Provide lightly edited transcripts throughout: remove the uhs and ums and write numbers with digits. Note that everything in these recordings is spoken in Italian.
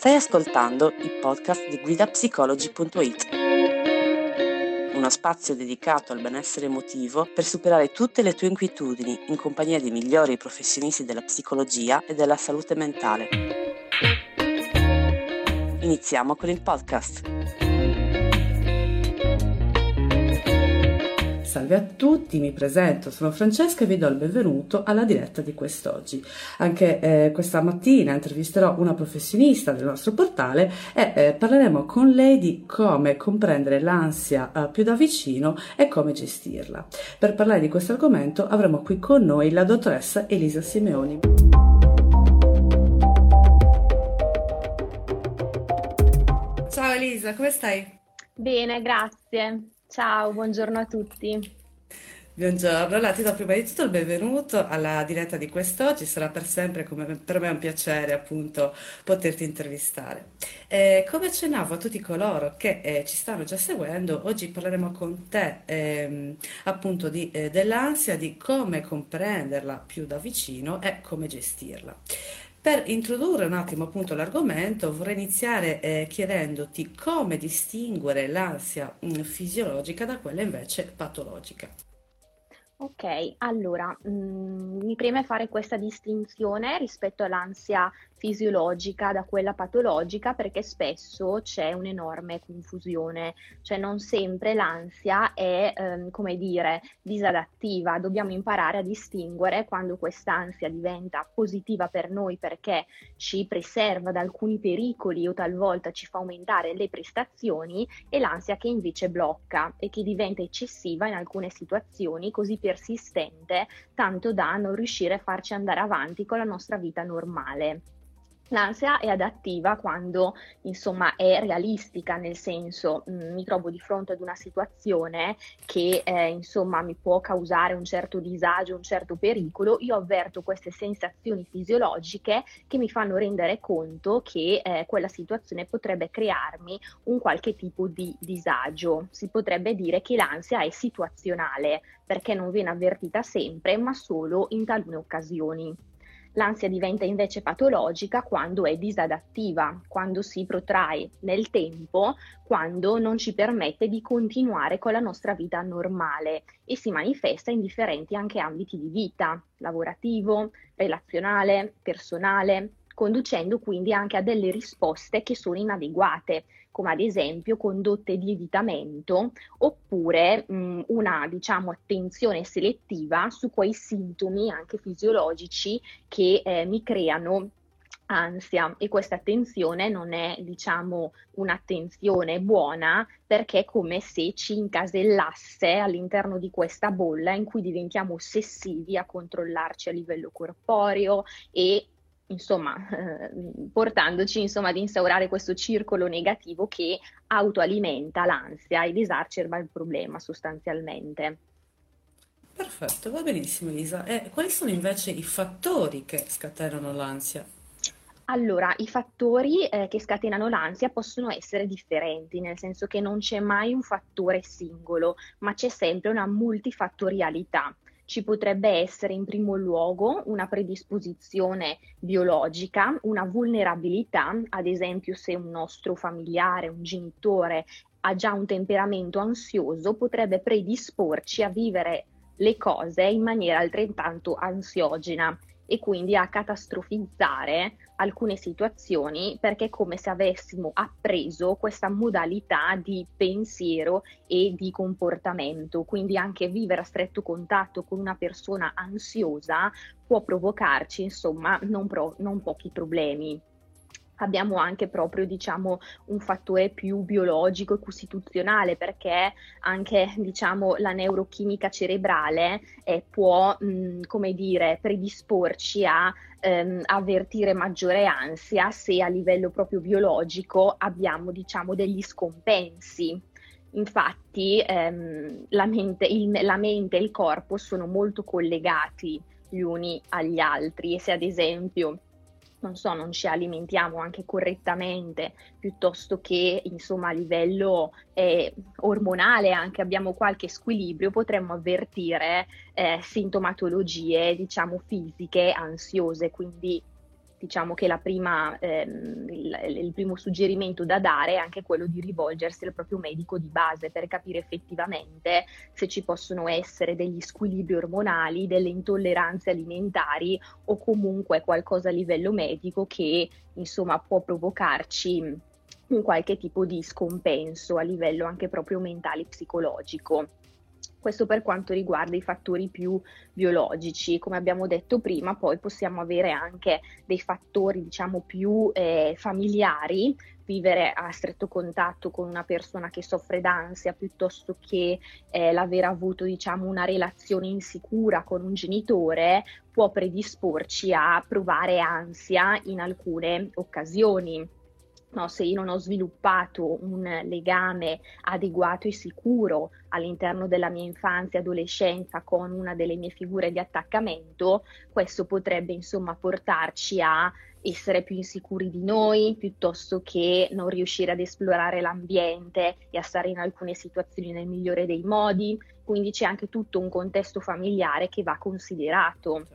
Stai ascoltando il podcast di guidapsicologi.it, uno spazio dedicato al benessere emotivo per superare tutte le tue inquietudini in compagnia dei migliori professionisti della psicologia e della salute mentale. Iniziamo con il podcast. Salve a tutti, mi presento, sono Francesca e vi do il benvenuto alla diretta di quest'oggi. Anche questa mattina intervisterò una professionista del nostro portale e parleremo con lei di come comprendere l'ansia più da vicino e come gestirla. Per parlare di questo argomento avremo qui con noi la dottoressa Elisa Simeoni. Ciao Elisa, come stai? Bene, grazie. Ciao, buongiorno a tutti. Buongiorno, allora ti do prima di tutto il benvenuto alla diretta di quest'oggi, sarà per sempre come per me un piacere appunto poterti intervistare. Come accennavo a tutti coloro che ci stanno già seguendo, oggi parleremo con te appunto dell'ansia, di come comprenderla più da vicino e come gestirla. Per introdurre un attimo appunto l'argomento vorrei iniziare chiedendoti come distinguere l'ansia fisiologica da quella invece patologica. Ok, allora, mi preme fare questa distinzione rispetto all'ansia fisiologica da quella patologica perché spesso c'è un'enorme confusione, cioè non sempre l'ansia è, come dire, disadattiva. Dobbiamo imparare a distinguere quando quest'ansia diventa positiva per noi perché ci preserva da alcuni pericoli o talvolta ci fa aumentare le prestazioni e l'ansia che invece blocca e che diventa eccessiva in alcune situazioni, così persistente tanto da non riuscire a farci andare avanti con la nostra vita normale. L'ansia è adattiva quando, insomma, è realistica, nel senso, mi trovo di fronte ad una situazione che, insomma, mi può causare un certo disagio, un certo pericolo. Io avverto queste sensazioni fisiologiche che mi fanno rendere conto che quella situazione potrebbe crearmi un qualche tipo di disagio. Si potrebbe dire che l'ansia è situazionale, perché non viene avvertita sempre, ma solo in talune occasioni. L'ansia diventa invece patologica quando è disadattiva, quando si protrae nel tempo, quando non ci permette di continuare con la nostra vita normale e si manifesta in differenti anche ambiti di vita, lavorativo, relazionale, personale, conducendo quindi anche a delle risposte che sono inadeguate, come ad esempio condotte di evitamento oppure una, diciamo, attenzione selettiva su quei sintomi anche fisiologici che mi creano ansia, e questa attenzione non è, diciamo, un'attenzione buona perché è come se ci incasellasse all'interno di questa bolla in cui diventiamo ossessivi a controllarci a livello corporeo e insomma, portandoci insomma ad instaurare questo circolo negativo che autoalimenta l'ansia ed esacerba il problema sostanzialmente. Perfetto, va benissimo Elisa. E quali sono invece i fattori che scatenano l'ansia? Allora, i fattori che scatenano l'ansia possono essere differenti, nel senso che non c'è mai un fattore singolo, ma c'è sempre una multifattorialità. Ci potrebbe essere in primo luogo una predisposizione biologica, una vulnerabilità, ad esempio se un nostro familiare, un genitore ha già un temperamento ansioso, potrebbe predisporci a vivere le cose in maniera altrettanto ansiogena e quindi a catastrofizzare alcune situazioni perché è come se avessimo appreso questa modalità di pensiero e di comportamento. Quindi anche vivere a stretto contatto con una persona ansiosa può provocarci, insomma, non pochi problemi. Abbiamo anche proprio, diciamo, un fattore più biologico e costituzionale perché anche, diciamo, la neurochimica cerebrale può, come dire, predisporci a avvertire maggiore ansia se a livello proprio biologico abbiamo, diciamo, degli scompensi. Infatti la mente e il corpo sono molto collegati gli uni agli altri e se ad esempio non so, non ci alimentiamo anche correttamente, piuttosto che insomma a livello ormonale anche abbiamo qualche squilibrio, potremmo avvertire sintomatologie, diciamo, fisiche ansiose, quindi diciamo che il primo suggerimento da dare è anche quello di rivolgersi al proprio medico di base per capire effettivamente se ci possono essere degli squilibri ormonali, delle intolleranze alimentari o comunque qualcosa a livello medico che insomma può provocarci un qualche tipo di scompenso a livello anche proprio mentale e psicologico. Questo per quanto riguarda i fattori più biologici. Come abbiamo detto prima, poi possiamo avere anche dei fattori, diciamo, più familiari, vivere a stretto contatto con una persona che soffre d'ansia, piuttosto che l'aver avuto, diciamo, una relazione insicura con un genitore, può predisporci a provare ansia in alcune occasioni. No, se io non ho sviluppato un legame adeguato e sicuro all'interno della mia infanzia e adolescenza con una delle mie figure di attaccamento, questo potrebbe insomma portarci a essere più insicuri di noi, piuttosto che non riuscire ad esplorare l'ambiente e a stare in alcune situazioni nel migliore dei modi. Quindi c'è anche tutto un contesto familiare che va considerato.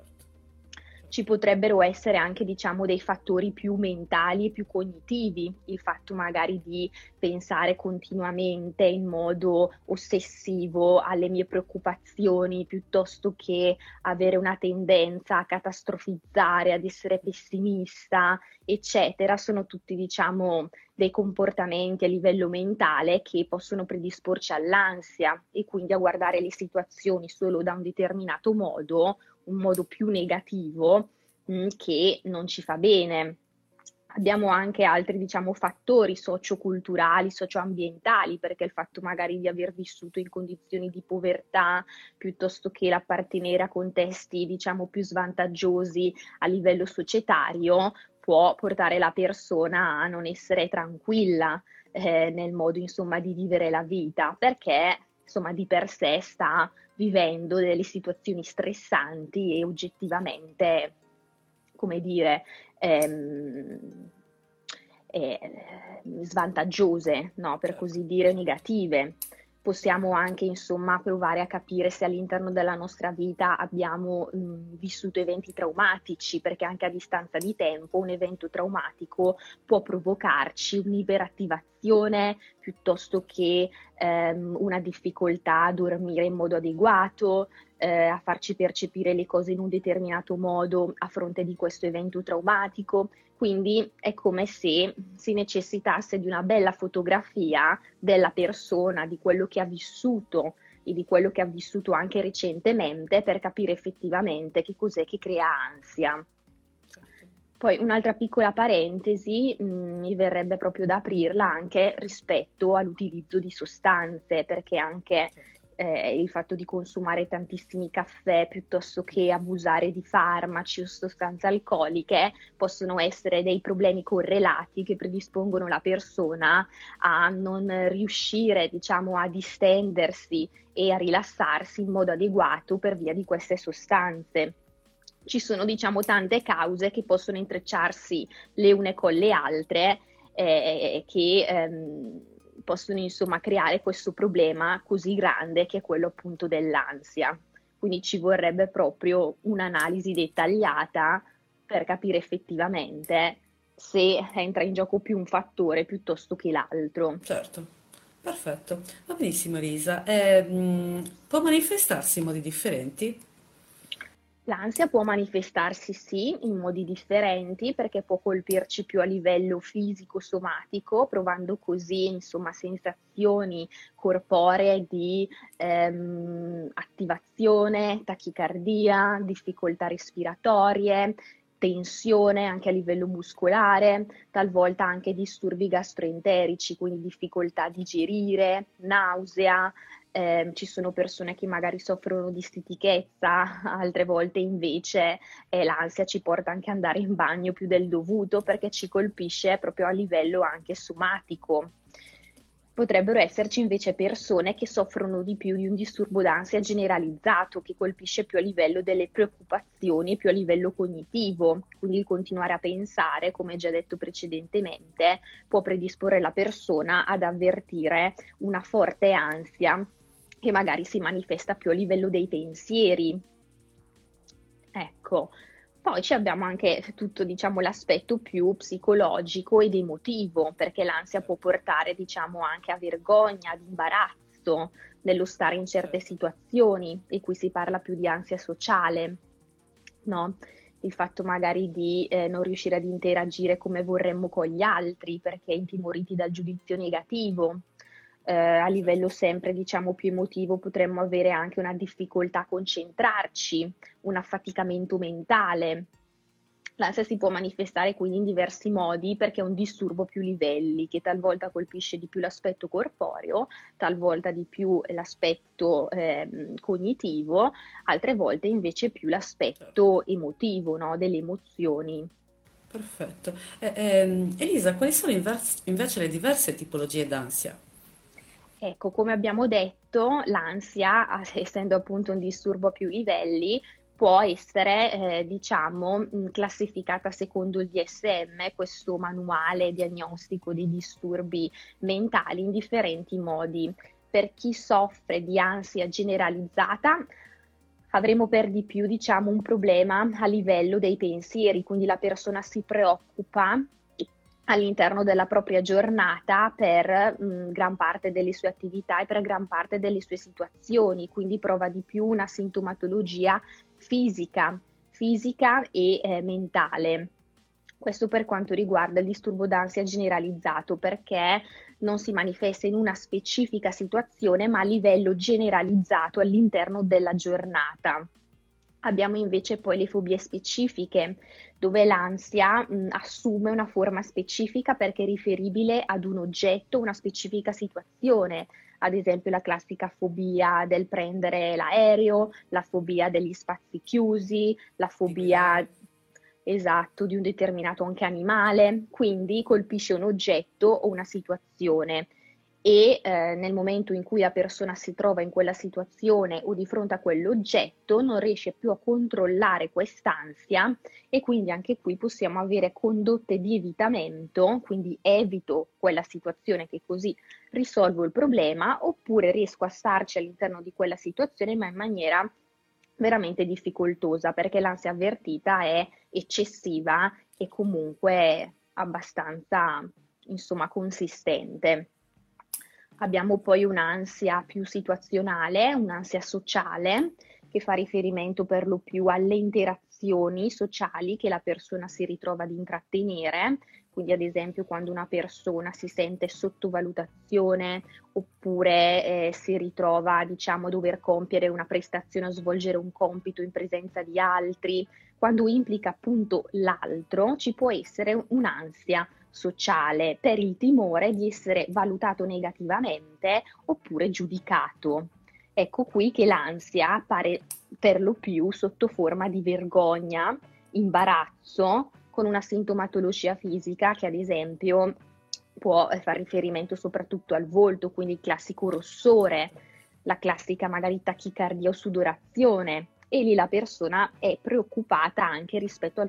Ci potrebbero essere anche, diciamo, dei fattori più mentali e più cognitivi, il fatto magari di pensare continuamente in modo ossessivo alle mie preoccupazioni, piuttosto che avere una tendenza a catastrofizzare, ad essere pessimista, eccetera. Sono tutti, diciamo, dei comportamenti a livello mentale che possono predisporci all'ansia e quindi a guardare le situazioni solo da un determinato modo, un modo più negativo, che non ci fa bene. Abbiamo anche altri, diciamo, fattori socioculturali, socioambientali, perché il fatto magari di aver vissuto in condizioni di povertà, piuttosto che l'appartenere a contesti, diciamo, più svantaggiosi a livello societario, può portare la persona a non essere tranquilla nel modo, insomma, di vivere la vita, perché, insomma, di per sé sta vivendo delle situazioni stressanti e oggettivamente, come dire, svantaggiose, no? Per così dire, negative. Possiamo anche, insomma, provare a capire se all'interno della nostra vita abbiamo vissuto eventi traumatici, perché anche a distanza di tempo un evento traumatico può provocarci un'iperattivazione piuttosto che una difficoltà a dormire in modo adeguato, a farci percepire le cose in un determinato modo a fronte di questo evento traumatico. Quindi è come se si necessitasse di una bella fotografia della persona, di quello che ha vissuto e di quello che ha vissuto anche recentemente, per capire effettivamente che cos'è che crea ansia. Poi un'altra piccola parentesi, mi verrebbe proprio da aprirla anche rispetto all'utilizzo di sostanze, perché anche il fatto di consumare tantissimi caffè piuttosto che abusare di farmaci o sostanze alcoliche possono essere dei problemi correlati che predispongono la persona a non riuscire, diciamo, a distendersi e a rilassarsi in modo adeguato per via di queste sostanze. Ci sono, diciamo, tante cause che possono intrecciarsi le une con le altre che possono, insomma, creare questo problema così grande che è quello appunto dell'ansia. Quindi ci vorrebbe proprio un'analisi dettagliata per capire effettivamente se entra in gioco più un fattore piuttosto che l'altro. Certo, perfetto. Va benissimo, Elisa. Può manifestarsi in modi differenti? L'ansia può manifestarsi sì in modi differenti perché può colpirci più a livello fisico-somatico, provando così insomma sensazioni corporee di attivazione, tachicardia, difficoltà respiratorie, tensione anche a livello muscolare, talvolta anche disturbi gastroenterici, quindi difficoltà a digerire, nausea. Ci sono persone che magari soffrono di stitichezza, altre volte invece l'ansia ci porta anche ad andare in bagno più del dovuto perché ci colpisce proprio a livello anche somatico. Potrebbero esserci invece persone che soffrono di più di un disturbo d'ansia generalizzato che colpisce più a livello delle preoccupazioni, più a livello cognitivo. Quindi il continuare a pensare, come già detto precedentemente, può predisporre la persona ad avvertire una forte ansia che magari si manifesta più a livello dei pensieri. Ecco. Poi ci abbiamo anche tutto, diciamo, l'aspetto più psicologico ed emotivo, perché l'ansia può portare, diciamo, anche a vergogna, ad imbarazzo nello stare in certe Certo. situazioni, e qui si parla più di ansia sociale, no? Il fatto magari di non riuscire ad interagire come vorremmo con gli altri perché intimoriti dal giudizio negativo. A livello Certo. sempre, diciamo, più emotivo potremmo avere anche una difficoltà a concentrarci, un affaticamento mentale. L'ansia si può manifestare quindi in diversi modi perché è un disturbo a più livelli che talvolta colpisce di più l'aspetto corporeo, talvolta di più l'aspetto cognitivo, altre volte invece più Certo. l'aspetto emotivo, no? Delle emozioni. Perfetto. Elisa, quali sono invece le diverse tipologie d'ansia? Ecco, come abbiamo detto, l'ansia, essendo appunto un disturbo a più livelli, può essere, diciamo, classificata secondo il DSM, questo manuale diagnostico di disturbi mentali, in differenti modi. Per chi soffre di ansia generalizzata, avremo per di più, diciamo, un problema a livello dei pensieri, quindi la persona si preoccupa all'interno della propria giornata per gran parte delle sue attività e per gran parte delle sue situazioni, quindi prova di più una sintomatologia fisica, fisica e mentale. Questo per quanto riguarda il disturbo d'ansia generalizzato, perché non si manifesta in una specifica situazione, ma a livello generalizzato all'interno della giornata. Abbiamo invece poi le fobie specifiche, dove l'ansia assume una forma specifica perché è riferibile ad un oggetto, una specifica situazione, ad esempio la classica fobia del prendere l'aereo, la fobia degli spazi chiusi, la Di guidare? fobia, esatto, di un determinato anche animale, quindi colpisce un oggetto o una situazione e nel momento in cui la persona si trova in quella situazione o di fronte a quell'oggetto non riesce più a controllare quest'ansia, e quindi anche qui possiamo avere condotte di evitamento, quindi evito quella situazione che così risolvo il problema, oppure riesco a starci all'interno di quella situazione ma in maniera veramente difficoltosa perché l'ansia avvertita è eccessiva e comunque abbastanza, insomma, consistente. Abbiamo poi un'ansia più situazionale, un'ansia sociale, che fa riferimento per lo più alle interazioni sociali che la persona si ritrova ad intrattenere, quindi ad esempio quando una persona si sente sottovalutazione oppure si ritrova, diciamo, a dover compiere una prestazione o svolgere un compito in presenza di altri, quando implica appunto l'altro, ci può essere un'ansia sociale per il timore di essere valutato negativamente oppure giudicato. Ecco qui che l'ansia appare per lo più sotto forma di vergogna, imbarazzo, con una sintomatologia fisica che ad esempio può far riferimento soprattutto al volto, quindi il classico rossore, la classica magari tachicardia o sudorazione, e lì la persona è preoccupata anche rispetto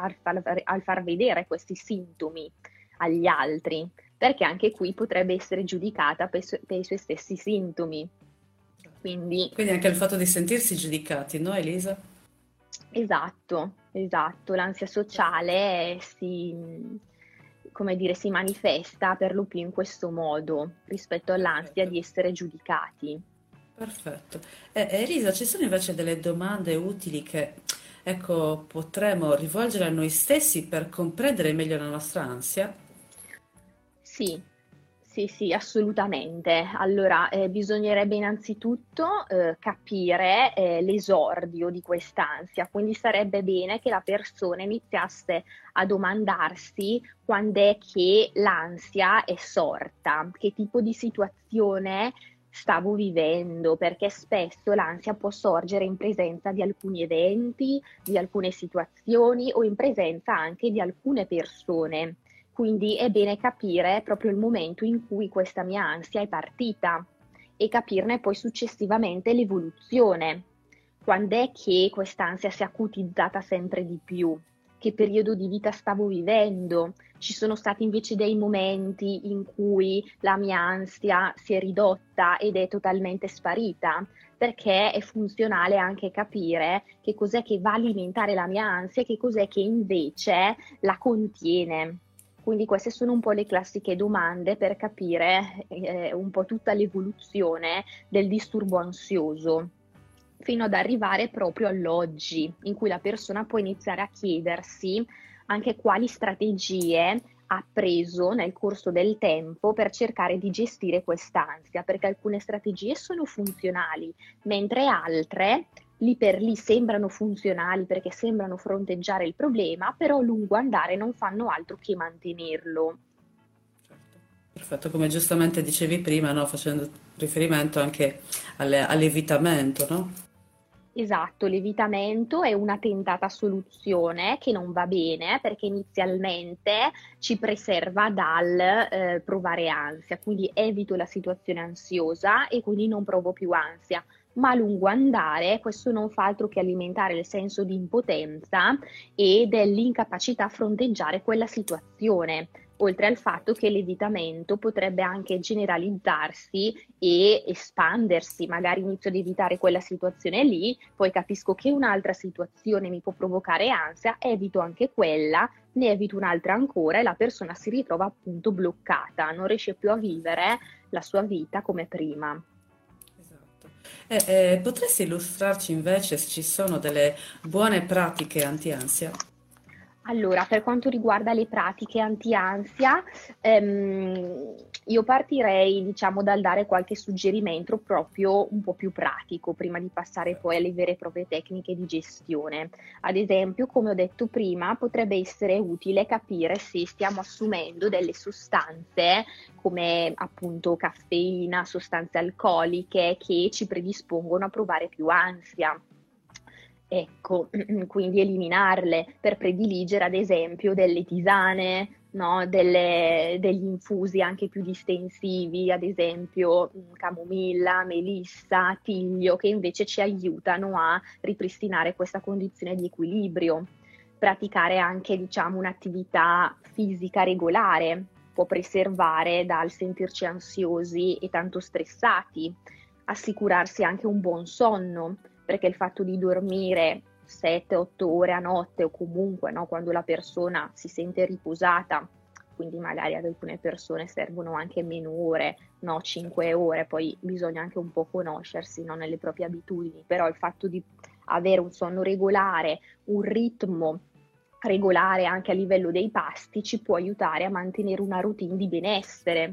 al far vedere questi sintomi agli altri, perché anche qui potrebbe essere giudicata per i suoi stessi sintomi. Quindi, Quindi anche il fatto di sentirsi giudicati, no, Elisa? esatto, esatto, l'ansia Perfetto. sociale come dire, si manifesta per lo più in questo modo rispetto all'ansia Perfetto. di essere giudicati. Perfetto. Elisa, ci sono invece delle domande utili che, ecco, potremmo rivolgere a noi stessi per comprendere meglio la nostra ansia? Sì, sì, sì, assolutamente. Allora, bisognerebbe innanzitutto capire l'esordio di quest'ansia, quindi sarebbe bene che la persona iniziasse a domandarsi quando è che l'ansia è sorta, che tipo di situazione stavo vivendo, perché spesso l'ansia può sorgere in presenza di alcuni eventi, di alcune situazioni o in presenza anche di alcune persone. Quindi è bene capire proprio il momento in cui questa mia ansia è partita e capirne poi successivamente l'evoluzione. Quando è che quest'ansia si è acutizzata sempre di più? che periodo di vita stavo vivendo. Ci sono stati invece dei momenti in cui la mia ansia si è ridotta ed è totalmente sparita, perché è funzionale anche capire che cos'è che va a alimentare la mia ansia e che cos'è che invece la contiene. Quindi queste sono un po' le classiche domande per capire un po' tutta l'evoluzione del disturbo ansioso, fino ad arrivare proprio all'oggi, in cui la persona può iniziare a chiedersi anche quali strategie ha preso nel corso del tempo per cercare di gestire quest'ansia, perché alcune strategie sono funzionali, mentre altre lì per lì sembrano funzionali perché sembrano fronteggiare il problema, però a lungo andare non fanno altro che mantenerlo. Certo. Perfetto, come giustamente dicevi prima, no? Facendo riferimento anche all'evitamento, no? Esatto, l'evitamento è una tentata soluzione che non va bene perché inizialmente ci preserva dal provare ansia, quindi evito la situazione ansiosa e quindi non provo più ansia, ma a lungo andare questo non fa altro che alimentare il senso di impotenza e dell'incapacità a fronteggiare quella situazione. Oltre al fatto che l'evitamento potrebbe anche generalizzarsi e espandersi, magari inizio ad evitare quella situazione lì, poi capisco che un'altra situazione mi può provocare ansia, evito anche quella, ne evito un'altra ancora e la persona si ritrova appunto bloccata, non riesce più a vivere la sua vita come prima. Esatto. Potresti illustrarci invece se ci sono delle buone pratiche anti-ansia? Allora, per quanto riguarda le pratiche anti-ansia, io partirei, diciamo, dal dare qualche suggerimento proprio un po' più pratico, prima di passare poi alle vere e proprie tecniche di gestione. Ad esempio, come ho detto prima, potrebbe essere utile capire se stiamo assumendo delle sostanze come appunto caffeina, sostanze alcoliche che ci predispongono a provare più ansia. Ecco, quindi eliminarle per prediligere ad esempio delle tisane, no? Degli infusi anche più distensivi, ad esempio camomilla, melissa, tiglio, che invece ci aiutano a ripristinare questa condizione di equilibrio. Praticare anche, diciamo, un'attività fisica regolare può preservare dal sentirci ansiosi e tanto stressati. Assicurarsi anche un buon sonno, perché il fatto di dormire 7-8 ore a notte o comunque, no, quando la persona si sente riposata, quindi magari ad alcune persone servono anche meno ore, no, 5 ore, poi bisogna anche un po' conoscersi, no, nelle proprie abitudini, però il fatto di avere un sonno regolare, un ritmo regolare anche a livello dei pasti ci può aiutare a mantenere una routine di benessere.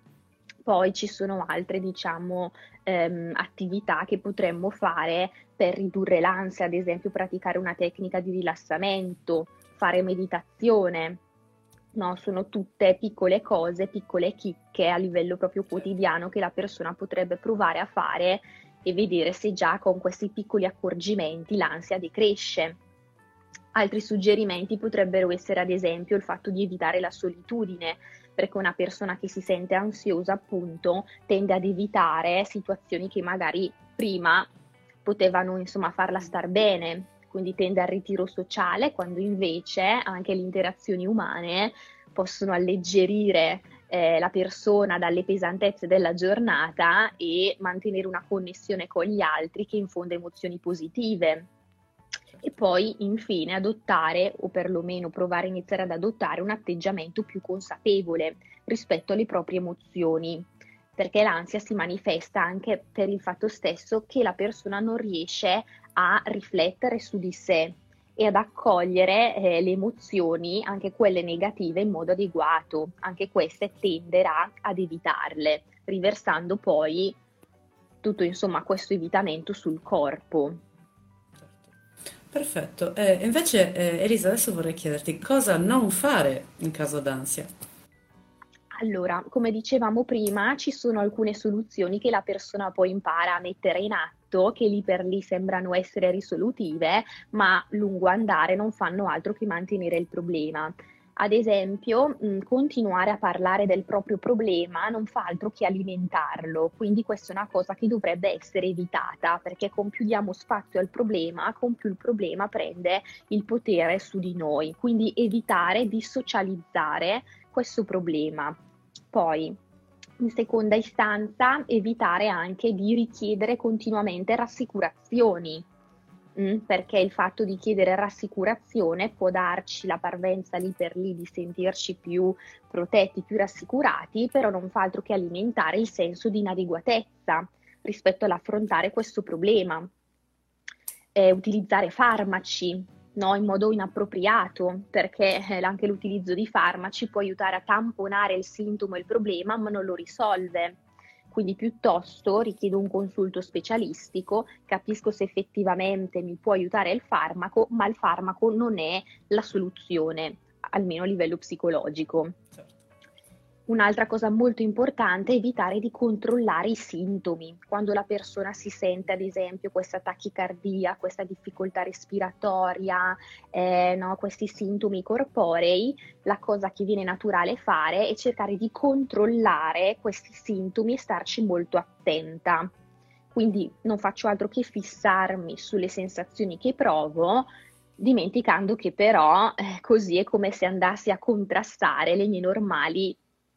Poi ci sono altre, diciamo, attività che potremmo fare per ridurre l'ansia, ad esempio praticare una tecnica di rilassamento, fare meditazione, no? Sono tutte piccole cose, piccole chicche a livello proprio quotidiano che la persona potrebbe provare a fare e vedere se già con questi piccoli accorgimenti l'ansia decresce. Altri suggerimenti potrebbero essere ad esempio il fatto di evitare la solitudine, perché una persona che si sente ansiosa appunto tende ad evitare situazioni che magari prima potevano insomma farla star bene, quindi tende al ritiro sociale, quando invece anche le interazioni umane possono alleggerire la persona dalle pesantezze della giornata e mantenere una connessione con gli altri che infonde emozioni positive. E poi infine adottare, o perlomeno provare a iniziare ad adottare un atteggiamento più consapevole rispetto alle proprie emozioni, perché l'ansia si manifesta anche per il fatto stesso che la persona non riesce a riflettere su di sé e ad accogliere le emozioni, anche quelle negative, in modo adeguato. Anche queste tenderà ad evitarle, riversando poi tutto insomma questo evitamento sul corpo. Perfetto. Invece, Elisa, adesso vorrei chiederti cosa non fare in caso d'ansia. Allora, come dicevamo prima, ci sono alcune soluzioni che la persona poi impara a mettere in atto, che lì per lì sembrano essere risolutive, ma lungo andare non fanno altro che mantenere il problema. Ad esempio, continuare a parlare del proprio problema non fa altro che alimentarlo, quindi questa è una cosa che dovrebbe essere evitata, perché con più diamo spazio al problema, con più il problema prende il potere su di noi, quindi evitare di socializzare questo problema. Poi, in seconda istanza, evitare anche di richiedere continuamente rassicurazioni, perché il fatto di chiedere rassicurazione può darci la parvenza lì per lì di sentirci più protetti, più rassicurati, però non fa altro che alimentare il senso di inadeguatezza rispetto all'affrontare questo problema. Utilizzare farmaci, no, in modo inappropriato, perché anche l'utilizzo di farmaci può aiutare a tamponare il sintomo e il problema, ma non lo risolve. Quindi piuttosto richiedo un consulto specialistico, capisco se effettivamente mi può aiutare il farmaco, ma il farmaco non è la soluzione, almeno a livello psicologico. Certo. Un'altra cosa molto importante è evitare di controllare i sintomi. Quando la persona si sente, ad esempio, questa tachicardia, questa difficoltà respiratoria, no, questi sintomi corporei, la cosa che viene naturale fare è cercare di controllare questi sintomi e starci molto attenta. Quindi non faccio altro che fissarmi sulle sensazioni che provo, dimenticando che però così è come se andassi a contrastare le mie normali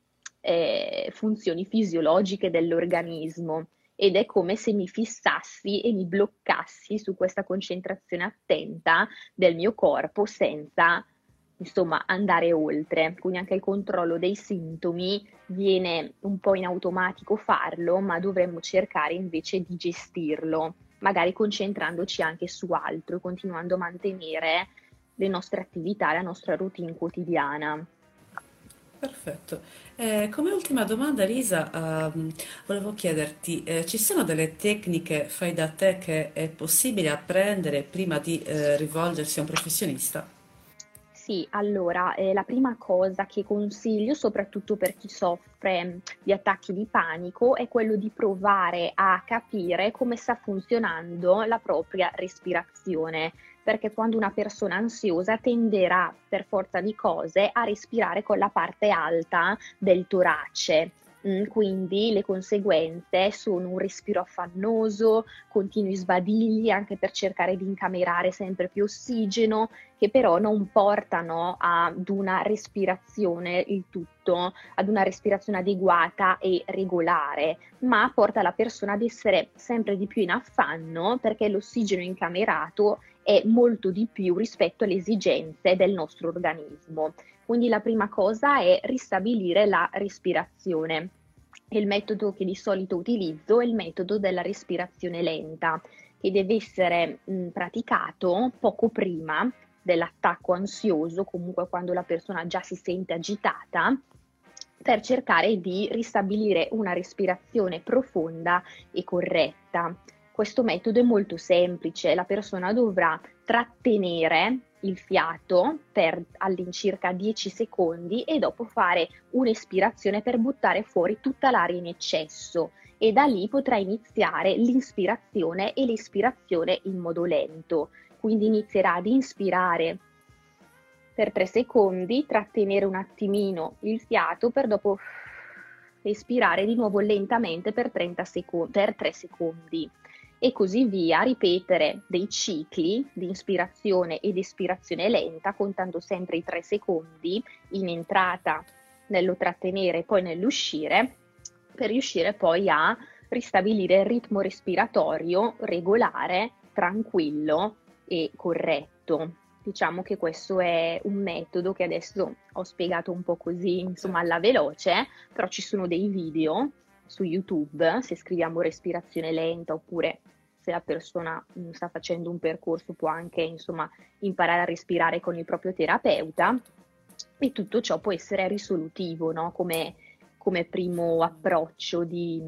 funzioni fisiologiche dell'organismo, ed è come se mi fissassi e mi bloccassi su questa concentrazione attenta del mio corpo senza, insomma, andare oltre. Quindi anche il controllo dei sintomi viene un po' in automatico farlo, ma dovremmo cercare invece di gestirlo, magari concentrandoci anche su altro, continuando a mantenere le nostre attività, la nostra routine quotidiana. Perfetto. Come ultima domanda, Elisa, volevo chiederti, ci sono delle tecniche fai da te che è possibile apprendere prima di rivolgersi a un professionista? Sì, allora, la prima cosa che consiglio, soprattutto per chi soffre di attacchi di panico, è quello di provare a capire come sta funzionando la propria respirazione, perché quando una persona ansiosa tenderà per forza di cose a respirare con la parte alta del torace. Quindi le conseguenze sono un respiro affannoso, continui sbadigli anche per cercare di incamerare sempre più ossigeno, che però non portano ad una respirazione, il tutto, ad una respirazione adeguata e regolare, ma porta la persona ad essere sempre di più in affanno, perché l'ossigeno incamerato è molto di più rispetto alle esigenze del nostro organismo. Quindi la prima cosa è ristabilire la respirazione. Il metodo che di solito utilizzo è il metodo della respirazione lenta, che deve essere praticato poco prima dell'attacco ansioso, comunque quando la persona già si sente agitata, per cercare di ristabilire una respirazione profonda e corretta. Questo metodo è molto semplice, la persona dovrà trattenere il fiato per all'incirca 10 secondi e dopo fare un'espirazione per buttare fuori tutta l'aria in eccesso, e da lì potrà iniziare l'inspirazione e l'espirazione in modo lento. Quindi inizierà ad inspirare per 3 secondi, trattenere un attimino il fiato per dopo espirare di nuovo lentamente per 3 secondi. E così via, ripetere dei cicli di ispirazione ed espirazione lenta, contando sempre i 3 secondi in entrata, nello trattenere e poi nell'uscire, per riuscire poi a ristabilire il ritmo respiratorio regolare, tranquillo e corretto. Diciamo che questo è un metodo che adesso ho spiegato un po' così, insomma, alla veloce, però ci sono dei video su YouTube, se scriviamo respirazione lenta, oppure se la persona sta facendo un percorso può anche, insomma, imparare a respirare con il proprio terapeuta, e tutto ciò può essere risolutivo, no? Come primo approccio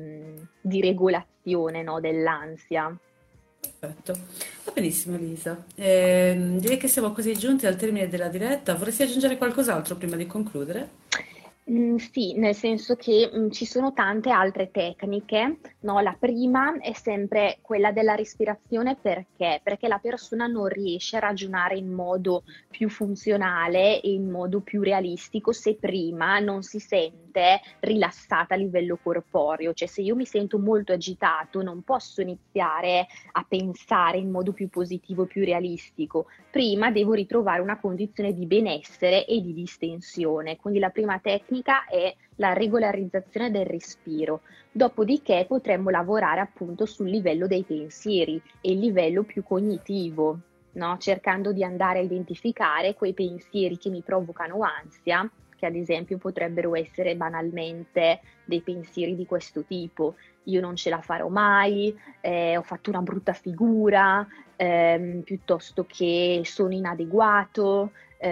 di regolazione, no, dell'ansia. Perfetto, va benissimo Elisa. Direi che siamo quasi giunti al termine della diretta. Vorresti aggiungere qualcos'altro prima di concludere? Sì, nel senso che ci sono tante altre tecniche, no? La prima è sempre quella della respirazione perché? Perché la persona non riesce a ragionare in modo più funzionale e in modo più realistico se prima non si sente rilassata a livello corporeo. Cioè, se io mi sento molto agitato, non posso iniziare a pensare in modo più positivo, più realistico. Prima devo ritrovare una condizione di benessere e di distensione. Quindi la prima tecnica è la regolarizzazione del respiro. Dopodiché potremmo lavorare appunto sul livello dei pensieri e il livello più cognitivo, no? Cercando di andare a identificare quei pensieri che mi provocano ansia, che ad esempio potrebbero essere banalmente dei pensieri di questo tipo: io non ce la farò mai, ho fatto una brutta figura, piuttosto che sono inadeguato,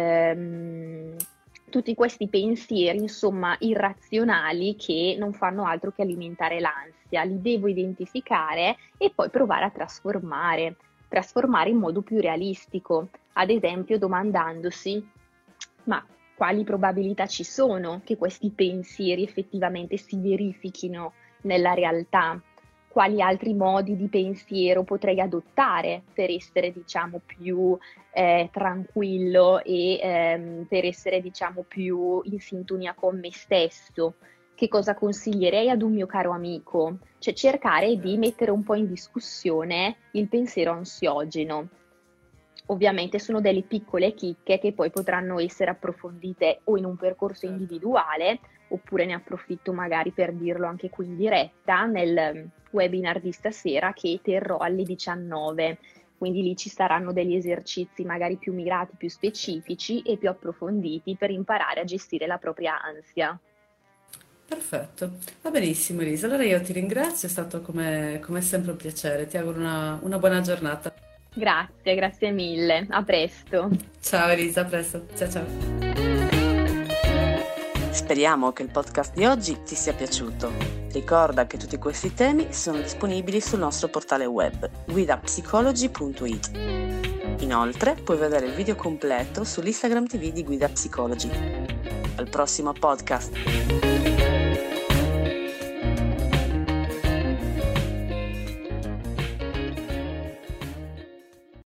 tutti questi pensieri, insomma, irrazionali che non fanno altro che alimentare l'ansia. Li devo identificare e poi provare a trasformare in modo più realistico, ad esempio domandandosi: ma quali probabilità ci sono che questi pensieri effettivamente si verifichino nella realtà? Quali altri modi di pensiero potrei adottare per essere, diciamo, più tranquillo e per essere, diciamo, più in sintonia con me stesso? Che cosa consiglierei ad un mio caro amico? Cioè cercare di mettere un po' in discussione il pensiero ansiogeno. Ovviamente sono delle piccole chicche che poi potranno essere approfondite o in un percorso individuale, oppure ne approfitto magari per dirlo anche qui in diretta nel webinar di stasera che terrò alle 19. Quindi lì ci saranno degli esercizi magari più mirati, più specifici e più approfonditi per imparare a gestire la propria ansia. Perfetto, va benissimo Elisa. Allora io ti ringrazio, è stato come sempre un piacere. Ti auguro una buona giornata. Grazie mille, a presto. Ciao Elisa, a presto. Ciao ciao. Speriamo che il podcast di oggi ti sia piaciuto. Ricorda che tutti questi temi sono disponibili sul nostro portale web guidapsicology.it. Inoltre puoi vedere il video completo sull'Instagram TV di Guida Psicology. Al prossimo podcast!